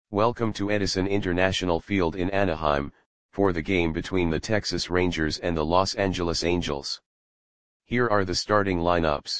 Welcome to Edison International Field in Anaheim, for the game between the Texas Rangers and the Los Angeles Angels. Here are the starting lineups.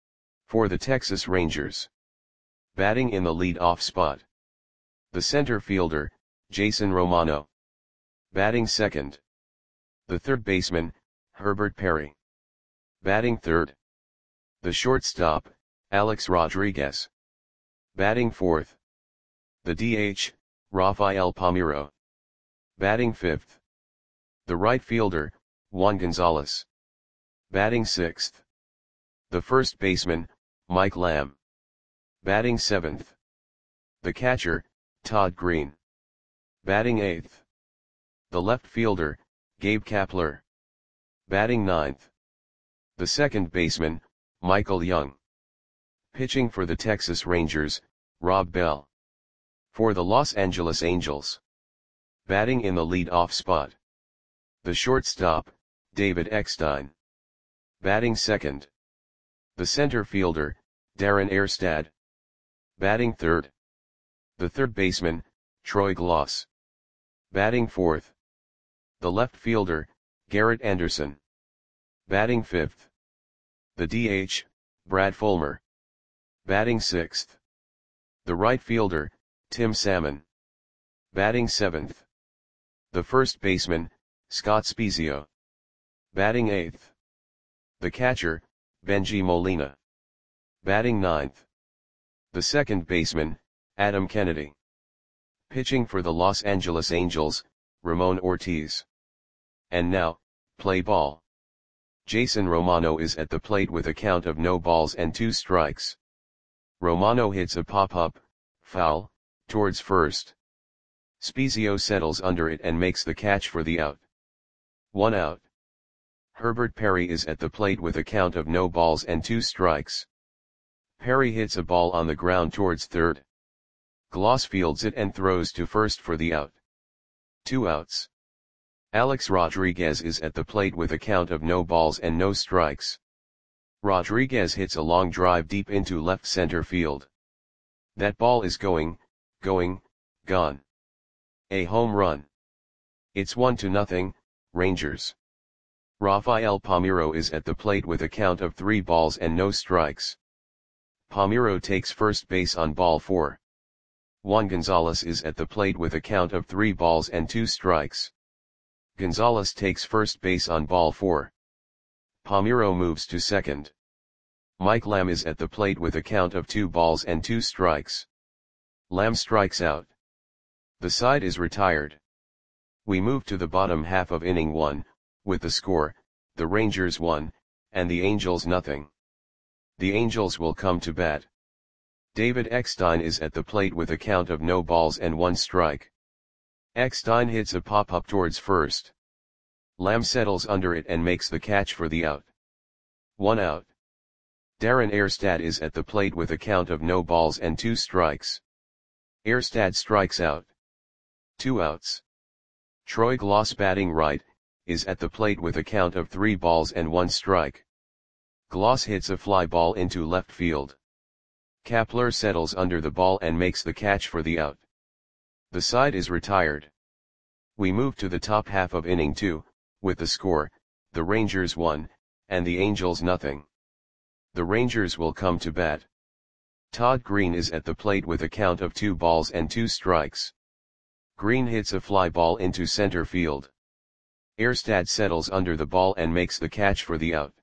For the Texas Rangers. Batting in the lead-off spot. The center fielder, Jason Romano. Batting second. The third baseman, Herbert Perry. Batting third. The shortstop, Alex Rodriguez. Batting fourth. The DH, Rafael Palmeiro. Batting fifth. The right fielder, Juan Gonzalez. Batting sixth. The first baseman, Mike Lamb. Batting seventh. The catcher, Todd Green. Batting eighth. The left fielder, Gabe Kapler. Batting ninth. The second baseman, Michael Young. Pitching for the Texas Rangers, Rob Bell. For the Los Angeles Angels. Batting in the lead-off spot. The shortstop, David Eckstein. Batting second. The center fielder, Darren Erstad. Batting third. The third baseman, Troy Gloss. Batting fourth. The left fielder, Garrett Anderson. Batting fifth. The DH, Brad Fulmer. Batting sixth. The right fielder, Tim Salmon. Batting seventh. The first baseman, Scott Spiezio. Batting eighth. The catcher, Benji Molina. Batting ninth. The second baseman, Adam Kennedy. Pitching for the Los Angeles Angels, Ramon Ortiz. And now, play ball. Jason Romano is at the plate with a count of no balls and 2 strikes. Romano hits a pop-up, foul, towards first. Spiezio settles under it and makes the catch for the out. 1 out. Herbert Perry is at the plate with a count of no balls and 2 strikes. Perry hits a ball on the ground towards third. Gloss fields it and throws to first for the out. 2 outs. Alex Rodriguez is at the plate with a count of no balls and no strikes. Rodriguez hits a long drive deep into left center field. That ball is gone. A home run. It's 1-0, Rangers. Rafael Palmeiro is at the plate with a count of 3 balls and no strikes. Palmeiro takes first base on ball 4. Juan Gonzalez is at the plate with a count of 3 balls and 2 strikes. Gonzalez takes first base on ball 4. Palmeiro moves to second. Mike Lamb is at the plate with a count of 2 balls and 2 strikes. Lamb strikes out. The side is retired. We move to the bottom half of inning 1, with the score, the Rangers 1, and the Angels nothing. The Angels will come to bat. David Eckstein is at the plate with a count of no balls and 1 strike. Eckstein hits a pop-up towards first. Lamb settles under it and makes the catch for the out. 1 out. Darren Erstad is at the plate with a count of no balls and 2 strikes. Erstad strikes out. 2 outs. Troy Gloss batting right, is at the plate with a count of 3 balls and 1 strike. Gloss hits a fly ball into left field. Kapler settles under the ball and makes the catch for the out. The side is retired. We move to the top half of inning 2, with the score, the Rangers 1, and the Angels nothing. The Rangers will come to bat. Todd Green is at the plate with a count of 2 balls and 2 strikes. Green hits a fly ball into center field. Erstad settles under the ball and makes the catch for the out.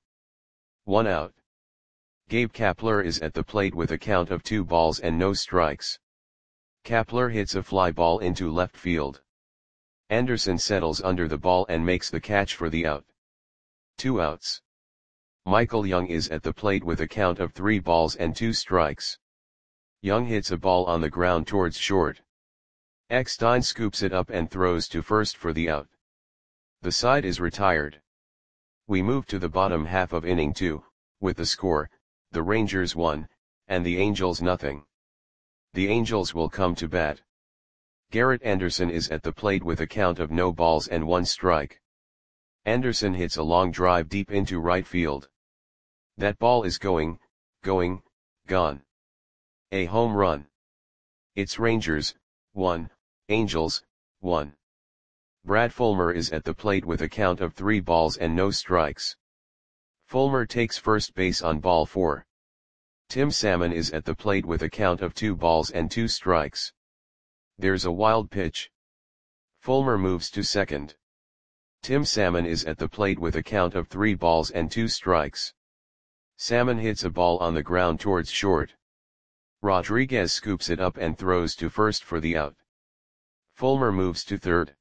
1 out. Gabe Kapler is at the plate with a count of 2 balls and no strikes. Kapler hits a fly ball into left field. Anderson settles under the ball and makes the catch for the out. 2 outs. Michael Young is at the plate with a count of 3 balls and 2 strikes. Young hits a ball on the ground towards short. Eckstein scoops it up and throws to first for the out. The side is retired. We move to the bottom half of inning 2, with the score, the Rangers 1, and the Angels nothing. The Angels will come to bat. Garrett Anderson is at the plate with a count of no balls and 1 strike. Anderson hits a long drive deep into right field. That ball is gone. A home run. It's Rangers, 1, Angels, 1. Brad Fulmer is at the plate with a count of 3 balls and no strikes. Fulmer takes first base on ball 4. Tim Salmon is at the plate with a count of 2 balls and 2 strikes. There's a wild pitch. Fulmer moves to second. Tim Salmon is at the plate with a count of 3 balls and 2 strikes. Salmon hits a ball on the ground towards short. Rodriguez scoops it up and throws to first for the out. Fulmer moves to third.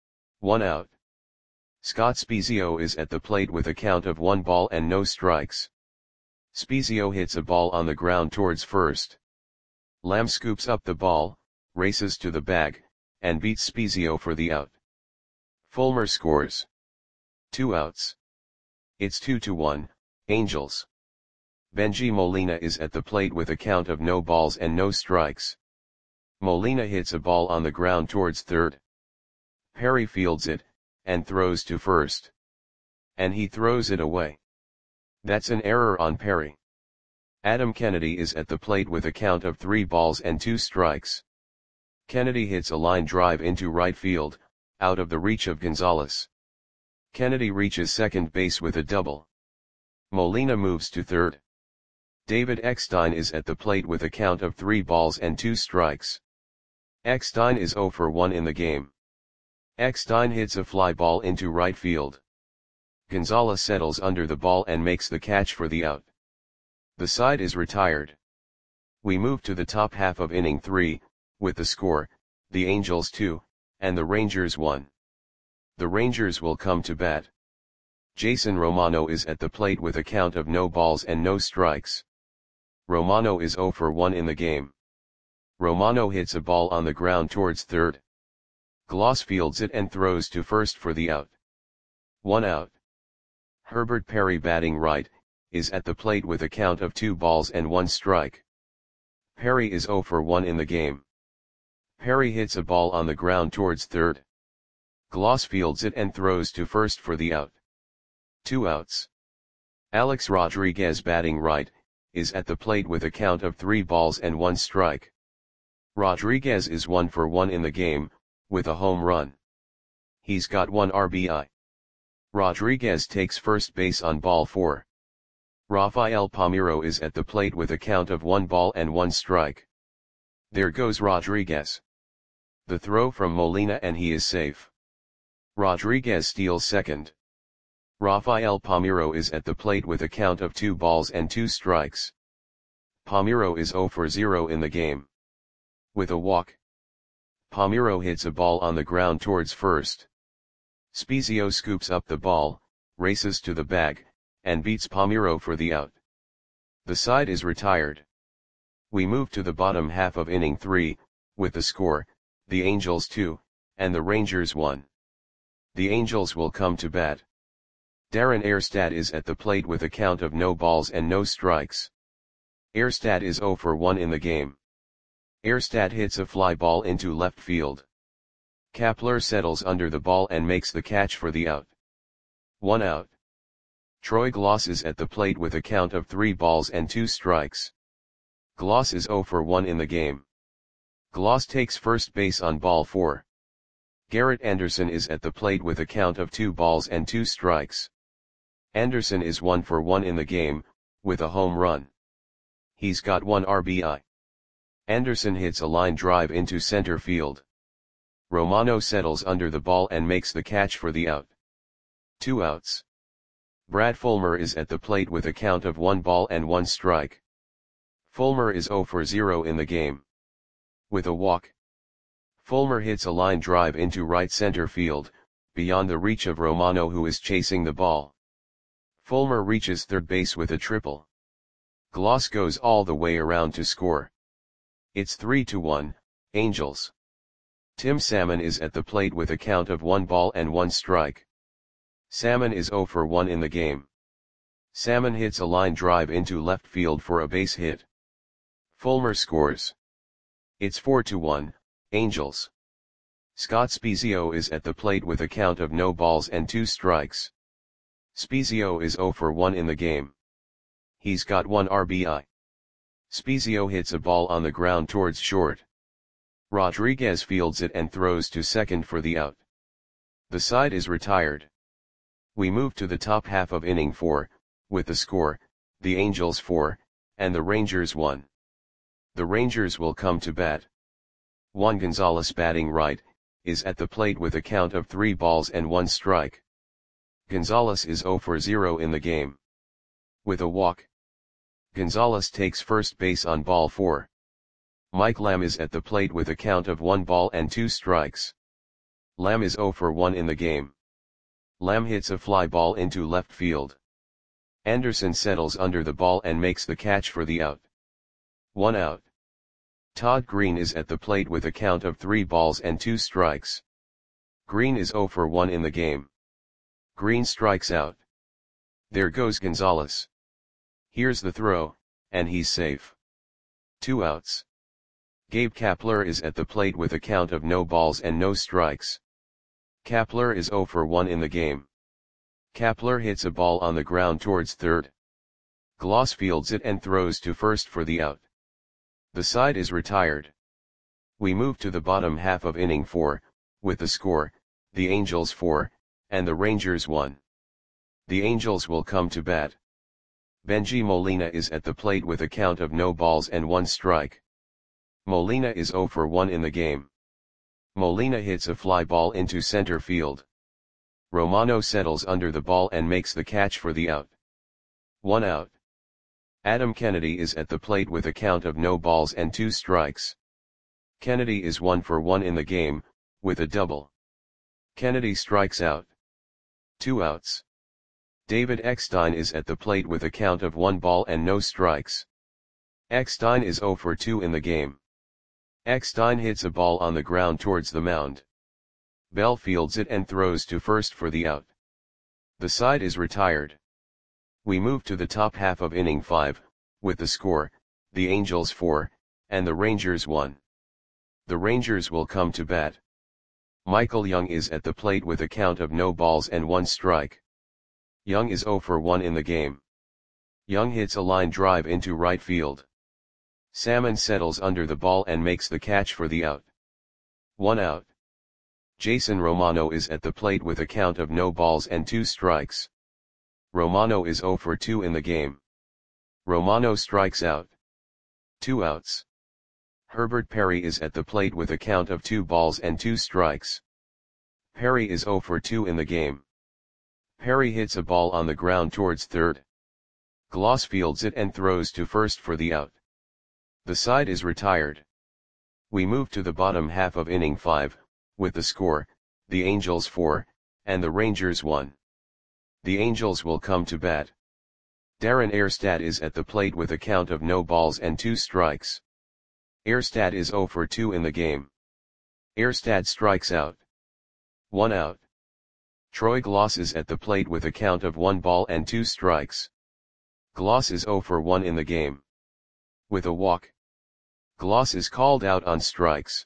1 out. Scott Spiezio is at the plate with a count of 1 ball and no strikes. Spiezio hits a ball on the ground towards first. Lamb scoops up the ball, races to the bag, and beats Spiezio for the out. Fulmer scores. 2 outs. It's 2-1, Angels. Bengie Molina is at the plate with a count of no balls and no strikes. Molina hits a ball on the ground towards third. Perry fields it, and throws to first. And he throws it away. That's an error on Perry. Adam Kennedy is at the plate with a count of 3 balls and 2 strikes. Kennedy hits a line drive into right field, out of the reach of Gonzalez. Kennedy reaches second base with a double. Molina moves to third. David Eckstein is at the plate with a count of 3 balls and 2 strikes. Eckstein is 0 for 1 in the game. Eckstein hits a fly ball into right field. Gonzalez settles under the ball and makes the catch for the out. The side is retired. We move to the top half of inning 3, with the score, the Angels 2, and the Rangers 1. The Rangers will come to bat. Jason Romano is at the plate with a count of no balls and no strikes. Romano is 0 for 1 in the game. Romano hits a ball on the ground towards third. Gloss fields it and throws to first for the out. 1 out. Herbert Perry, batting right, is at the plate with a count of 2 balls and 1 strike. Perry is 0 for 1 in the game. Perry hits a ball on the ground towards third. Gloss fields it and throws to first for the out. 2 outs. Alex Rodriguez, batting right, is at the plate with a count of 3 balls and 1 strike. Rodriguez is 1 for 1 in the game, with a home run. He's got 1 RBI. Rodriguez takes first base on ball 4. Rafael Palmeiro is at the plate with a count of 1 ball and 1 strike. There goes Rodriguez. The throw from Molina and he is safe. Rodriguez steals second. Rafael Palmeiro is at the plate with a count of 2 balls and 2 strikes. Palmeiro is 0 for 0 in the game. With a walk. Palmeiro hits a ball on the ground towards first. Spiezio scoops up the ball, races to the bag, and beats Palmeiro for the out. The side is retired. We move to the bottom half of inning 3, with the score, the Angels 2, and the Rangers 1. The Angels will come to bat. Darren Erstad is at the plate with a count of no balls and no strikes. Erstad is 0 for 1 in the game. Erstad hits a fly ball into left field. Kapler settles under the ball and makes the catch for the out. 1 out. Troy Gloss is at the plate with a count of 3 balls and 2 strikes. Gloss is 0 for 1 in the game. Gloss takes first base on ball 4. Garrett Anderson is at the plate with a count of 2 balls and 2 strikes. Anderson is 1 for 1 in the game, with a home run. He's got 1 RBI. Anderson hits a line drive into center field. Romano settles under the ball and makes the catch for the out. 2 outs. Brad Fulmer is at the plate with a count of 1 ball and 1 strike. Fulmer is 0 for 0 in the game. With a walk. Fulmer hits a line drive into right center field, beyond the reach of Romano, who is chasing the ball. Fulmer reaches third base with a triple. Gloss goes all the way around to score. It's 3-1, Angels. Tim Salmon is at the plate with a count of 1 ball and 1 strike. Salmon is 0 for 1 in the game. Salmon hits a line drive into left field for a base hit. Fulmer scores. It's 4-1, Angels. Scott Spiezio is at the plate with a count of no balls and 2 strikes. Spiezio is 0 for 1 in the game. He's got 1 RBI. Spiezio hits a ball on the ground towards short. Rodriguez fields it and throws to second for the out. The side is retired. We move to the top half of inning 4, with the score, the Angels 4, and the Rangers 1. The Rangers will come to bat. Juan Gonzalez, batting right, is at the plate with a count of 3 balls and 1 strike. Gonzalez is 0 for 0 in the game. With a walk, Gonzalez takes first base on ball 4. Mike Lamb is at the plate with a count of 1 ball and 2 strikes. Lamb is 0 for 1 in the game. Lamb hits a fly ball into left field. Anderson settles under the ball and makes the catch for the out. 1 out. Todd Green is at the plate with a count of 3 balls and 2 strikes. Green is 0 for 1 in the game. Green strikes out. There goes Gonzalez. Here's the throw, and he's safe. 2 outs. Gabe Kapler is at the plate with a count of no balls and no strikes. Kapler is 0 for 1 in the game. Kapler hits a ball on the ground towards third. Gloss fields it and throws to first for the out. The side is retired. We move to the bottom half of inning 4, with the score, the Angels 4, and the Rangers 1. The Angels will come to bat. Benji Molina is at the plate with a count of no balls and 1 strike. Molina is 0 for 1 in the game. Molina hits a fly ball into center field. Romano settles under the ball and makes the catch for the out. 1 out. Adam Kennedy is at the plate with a count of no balls and 2 strikes. Kennedy is 1 for 1 in the game, with a double. Kennedy strikes out. 2 outs. David Eckstein is at the plate with a count of 1 ball and no strikes. Eckstein is 0 for 2 in the game. Eckstein hits a ball on the ground towards the mound. Bell fields it and throws to first for the out. The side is retired. We move to the top half of inning 5, with the score, the Angels 4, and the Rangers 1. The Rangers will come to bat. Michael Young is at the plate with a count of no balls and 1 strike. Young is 0 for 1 in the game. Young hits a line drive into right field. Salmon settles under the ball and makes the catch for the out. 1 out. Jason Romano is at the plate with a count of no balls and 2 strikes. Romano is 0 for 2 in the game. Romano strikes out. 2 outs. Herbert Perry is at the plate with a count of 2 balls and 2 strikes. Perry is 0 for 2 in the game. Perry hits a ball on the ground towards third. Gloss fields it and throws to first for the out. The side is retired. We move to the bottom half of inning 5, with the score, the Angels 4, and the Rangers 1. The Angels will come to bat. Darren Erstad is at the plate with a count of no balls and 2 strikes. Erstad is 0 for 2 in the game. Erstad strikes out. 1 out. Troy Gloss is at the plate with a count of 1 ball and 2 strikes. Gloss is 0 for 1 in the game. With a walk, Gloss is called out on strikes.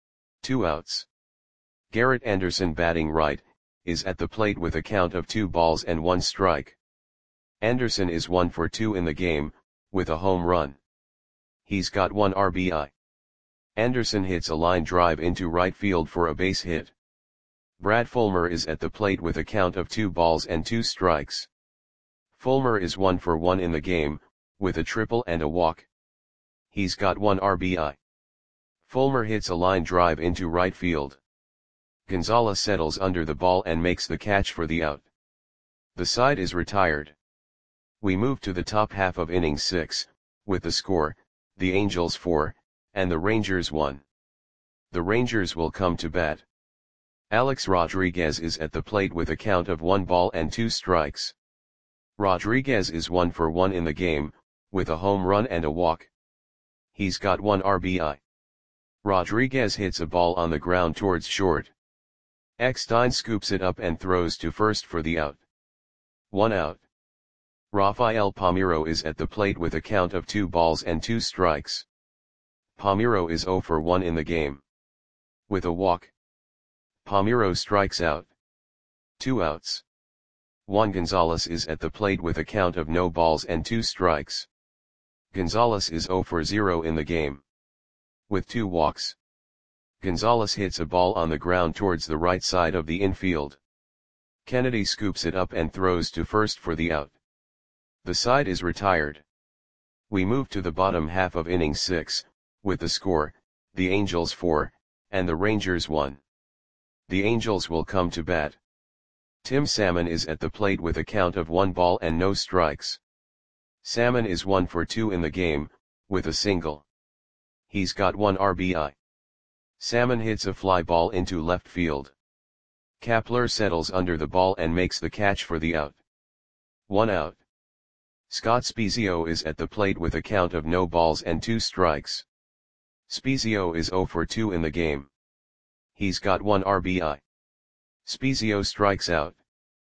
2 outs. Garrett Anderson, batting right, is at the plate with a count of 2 balls and 1 strike. Anderson is 1 for 2 in the game, with a home run. He's got 1 RBI. Anderson hits a line drive into right field for a base hit. Brad Fulmer is at the plate with a count of 2 balls and 2 strikes. Fulmer is 1 for 1 in the game, with a triple and a walk. He's got 1 RBI. Fulmer hits a line drive into right field. Gonzalez settles under the ball and makes the catch for the out. The side is retired. We move to the top half of inning 6, with the score, the Angels 4, and the Rangers 1. The Rangers will come to bat. Alex Rodriguez is at the plate with a count of 1 ball and 2 strikes. Rodriguez is 1 for 1 in the game, with a home run and a walk. He's got 1 RBI. Rodriguez hits a ball on the ground towards short. Eckstein scoops it up and throws to first for the out. 1 out. Rafael Palmeiro is at the plate with a count of 2 balls and 2 strikes. Palmeiro is 0 for 1 in the game. With a walk, Palmeiro strikes out. 2 outs. Juan Gonzalez is at the plate with a count of no balls and 2 strikes. Gonzalez is 0 for 0 in the game. With 2 walks, Gonzalez hits a ball on the ground towards the right side of the infield. Kennedy scoops it up and throws to first for the out. The side is retired. We move to the bottom half of inning 6, with the score, the Angels 4, and the Rangers 1. The Angels will come to bat. Tim Salmon is at the plate with a count of 1 ball and no strikes. Salmon is 1 for 2 in the game, with a single. He's got 1 RBI. Salmon hits a fly ball into left field. Kapler settles under the ball and makes the catch for the out. 1 out. Scott Spiezio is at the plate with a count of no balls and 2 strikes. Spiezio is 0 for 2 in the game. He's got 1 RBI. Spiezio strikes out.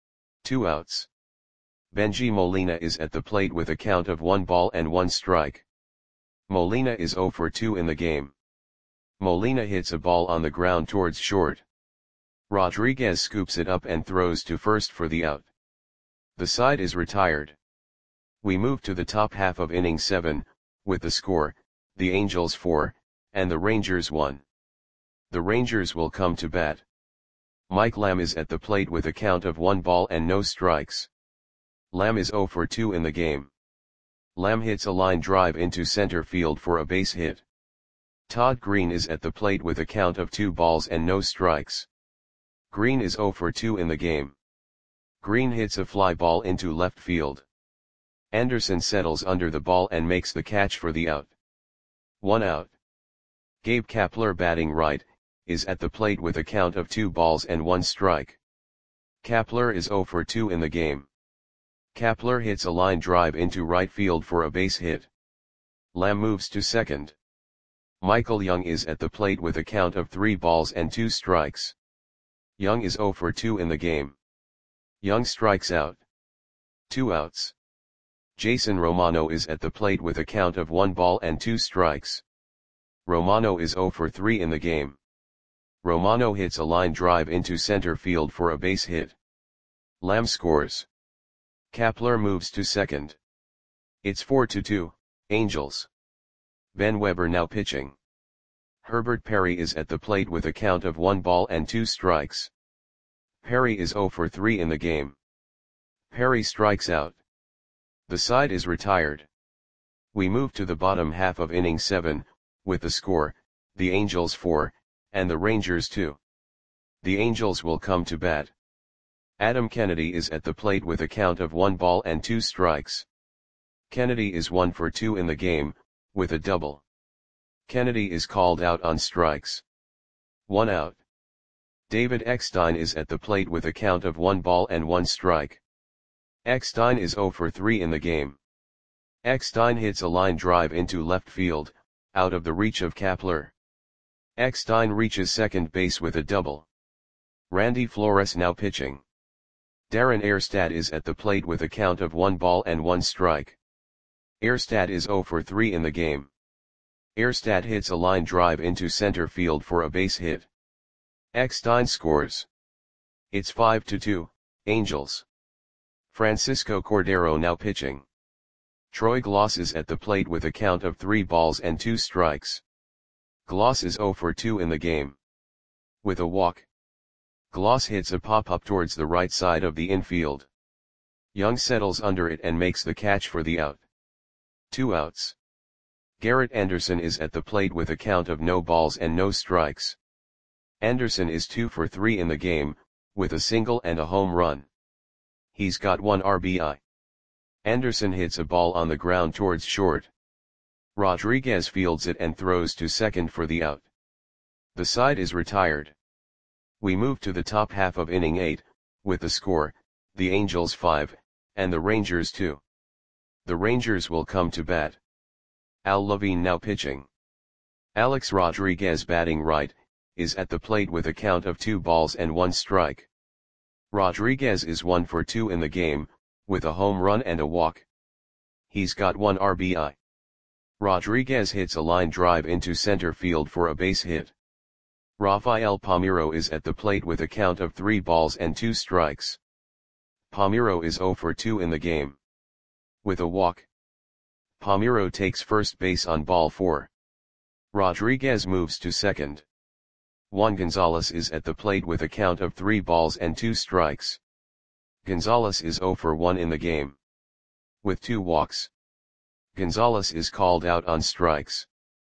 2 outs. Benji Molina is at the plate with a count of 1 ball and 1 strike. Molina is 0 for 2 in the game. Molina hits a ball on the ground towards short. Rodriguez scoops it up and throws to first for the out. The side is retired. We move to the top half of inning 7, with the score, the Angels 4, and the Rangers 1. The Rangers will come to bat. Mike Lamb is at the plate with a count of 1 ball and no strikes. Lamb is 0 for 2 in the game. Lamb hits a line drive into center field for a base hit. Todd Green is at the plate with a count of 2 balls and no strikes. Green is 0 for 2 in the game. Green hits a fly ball into left field. Anderson settles under the ball and makes the catch for the out. 1 out. Gabe Kapler, batting right, is at the plate with a count of 2 balls and 1 strike. Kapler is 0 for 2 in the game. Kapler hits a line drive into right field for a base hit. Lamb moves to second. Michael Young is at the plate with a count of 3 balls and 2 strikes. Young is 0 for 2 in the game. Young strikes out. 2 outs. Jason Romano is at the plate with a count of 1 ball and 2 strikes. Romano is 0 for 3 in the game. Romano hits a line drive into center field for a base hit. Lamb scores. Kapler moves to second. It's 4-2, Angels. Ben Weber now pitching. Herbert Perry is at the plate with a count of 1 ball and 2 strikes. Perry is 0 for 3 in the game. Perry strikes out. The side is retired. We move to the bottom half of inning 7, with the score, the Angels 4, and the Rangers 2. The Angels will come to bat. Adam Kennedy is at the plate with a count of 1 ball and 2 strikes. Kennedy is 1 for 2 in the game, with a double. Kennedy is called out on strikes. 1 out. David Eckstein is at the plate with a count of 1 ball and 1 strike. Eckstein is 0 for 3 in the game. Eckstein hits a line drive into left field, out of the reach of Kapler. Eckstein reaches second base with a double. Randy Flores now pitching. Darren Erstad is at the plate with a count of 1 ball and 1 strike. Erstad is 0 for 3 in the game. Erstad hits a line drive into center field for a base hit. Eckstein scores. It's 5-2, Angels. Francisco Cordero now pitching. Troy Gloss is at the plate with a count of 3 balls and 2 strikes. Gloss is 0 for 2 in the game. With a walk. Gloss hits a pop-up towards the right side of the infield. Young settles under it and makes the catch for the out. 2 outs. Garrett Anderson is at the plate with a count of no balls and no strikes. Anderson is 2 for 3 in the game, with a single and a home run. He's got 1 RBI. Anderson hits a ball on the ground towards short. Rodriguez fields it and throws to second for the out. The side is retired. We move to the top half of inning 8, with the score, the Angels 5, and the Rangers 2. The Rangers will come to bat. Al Levine now pitching. Alex Rodriguez, batting right, is at the plate with a count of 2 balls and 1 strike. Rodriguez is 1 for 2 in the game, with a home run and a walk. He's got 1 RBI. Rodriguez hits a line drive into center field for a base hit. Rafael Palmeiro is at the plate with a count of 3 balls and 2 strikes. Palmeiro is 0 for 2 in the game. With a walk. Palmeiro takes first base on ball 4. Rodriguez moves to second. Juan Gonzalez is at the plate with a count of 3 balls and 2 strikes. Gonzalez is 0 for 1 in the game. With 2 walks. Gonzalez is called out on strikes.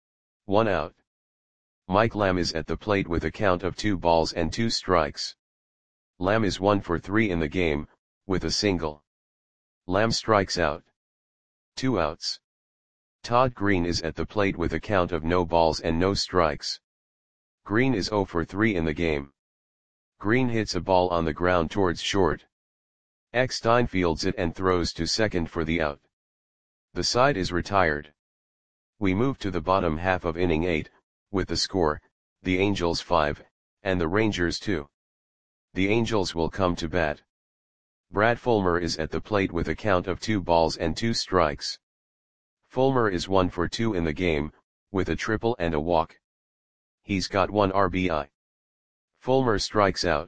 1 out. Mike Lamb is at the plate with a count of 2 balls and 2 strikes. Lamb is 1 for 3 in the game, with a single. Lamb strikes out. 2 outs. Todd Green is at the plate with a count of no balls and no strikes. Green is 0 for 3 in the game. Green hits a ball on the ground towards short. Eckstein fields it and throws to second for the out. The side is retired. We move to the bottom half of inning 8, with the score, the Angels 5, and the Rangers 2. The Angels will come to bat. Brad Fulmer is at the plate with a count of 2 balls and 2 strikes. Fulmer is 1 for 2 in the game, with a triple and a walk. He's got 1 RBI. Fulmer strikes out.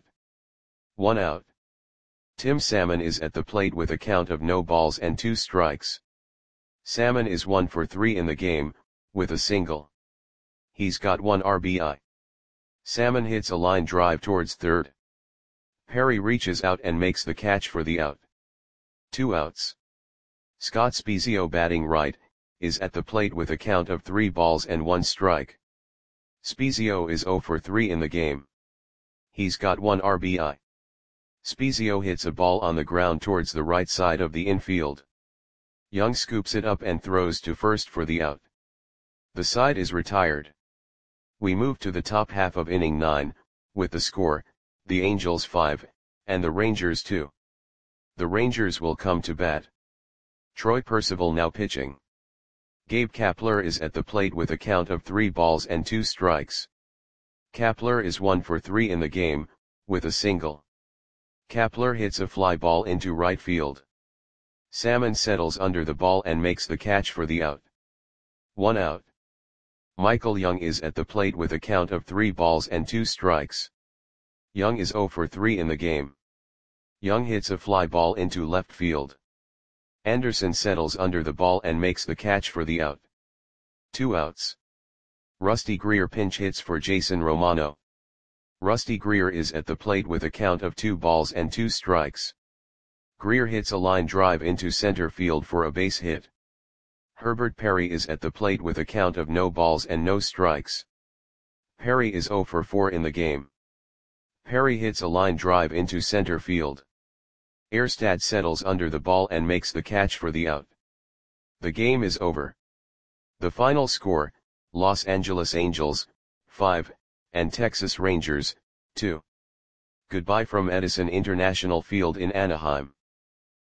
1 out. Tim Salmon is at the plate with a count of no balls and 2 strikes. Salmon is 1 for 3 in the game, with a single. He's got 1 RBI. Salmon hits a line drive towards third. Perry reaches out and makes the catch for the out. 2 outs. Scott Spiezio, batting right, is at the plate with a count of 3 balls and 1 strike. Spiezio is 0 for 3 in the game. He's got 1 RBI. Spiezio hits a ball on the ground towards the right side of the infield. Young scoops it up and throws to first for the out. The side is retired. We move to the top half of inning 9, with the score, the Angels 5, and the Rangers 2. The Rangers will come to bat. Troy Percival now pitching. Gabe Kapler is at the plate with a count of 3 balls and 2 strikes. Kapler is 1 for 3 in the game, with a single. Kapler hits a fly ball into right field. Salmon settles under the ball and makes the catch for the out. 1 out. Michael Young is at the plate with a count of 3 balls and 2 strikes. Young is 0 for 3 in the game. Young hits a fly ball into left field. Anderson settles under the ball and makes the catch for the out. 2 outs. Rusty Greer pinch hits for Jason Romano. Rusty Greer is at the plate with a count of 2 balls and 2 strikes. Greer hits a line drive into center field for a base hit. Herbert Perry is at the plate with a count of no balls and no strikes. Perry is 0 for 4 in the game. Perry hits a line drive into center field. Erstad settles under the ball and makes the catch for the out. The game is over. The final score, Los Angeles Angels, 5, and Texas Rangers, 2. Goodbye from Edison International Field in Anaheim.